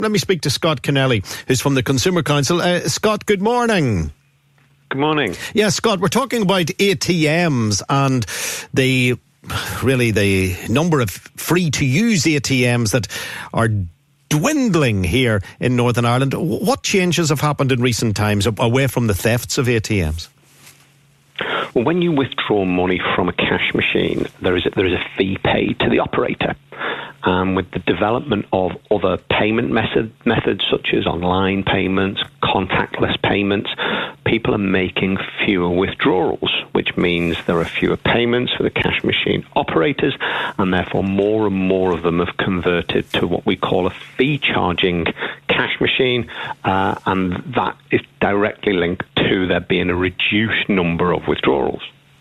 let me speak to Scott Kennelly, who's from the Consumer Council. Scott, good morning. Good morning. Yeah, Scott, we're talking about ATMs and the number of free-to-use ATMs that are dwindling here in Northern Ireland. What changes have happened in recent times away from the thefts of ATMs? Well, when you withdraw money from a cash machine, there is a fee paid to the operator. With the development of other payment methods such as online payments, contactless payments, people are making fewer withdrawals, which means there are fewer payments for the cash machine operators, and therefore more and more of them have converted to what we call a fee-charging cash machine, and that is directly linked to there being a reduced number of withdrawals.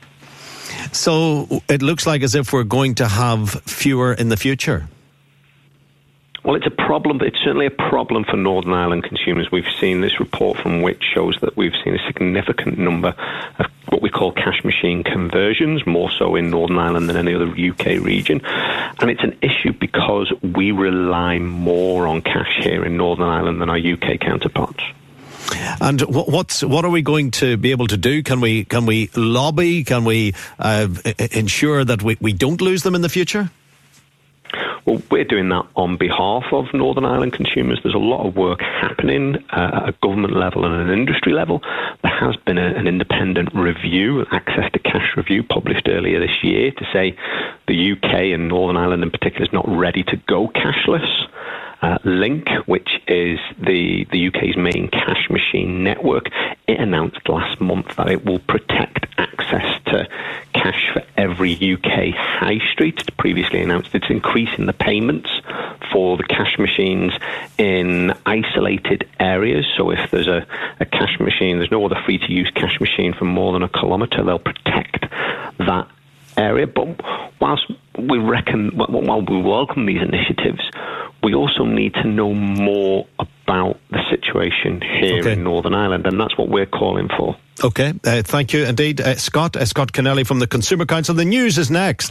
So it looks like as if we're going to have fewer in the future. Well, it's a problem, but it's certainly a problem for Northern Ireland consumers. We've seen this report from Which shows that we've seen a significant number of what we call cash machine conversions, more so in Northern Ireland than any other UK region. And it's an issue because we rely more on cash here in Northern Ireland than our UK counterparts. And what are we going to be able to do? Can we lobby? Can we ensure that we don't lose them in the future? Well, we're doing that on behalf of Northern Ireland consumers. There's a lot of work happening at a government level and an industry level. There has been an independent review, Access to Cash review, published earlier this year to say the UK and Northern Ireland in particular is not ready to go cashless. Link, which is the UK's main cash machine network, it announced last month that it will protect access to cash for every UK high street. It previously announced it's increasing the payments for the cash machines in isolated areas. So if there's a cash machine, there's no other free-to-use cash machine for more than a kilometre, they'll protect that area. But while we welcome these initiatives, we also need to know more about the situation here in Northern Ireland, and that's what we're calling for. Okay, thank you indeed. Scott Kennelly from the Consumer Council. The news is next.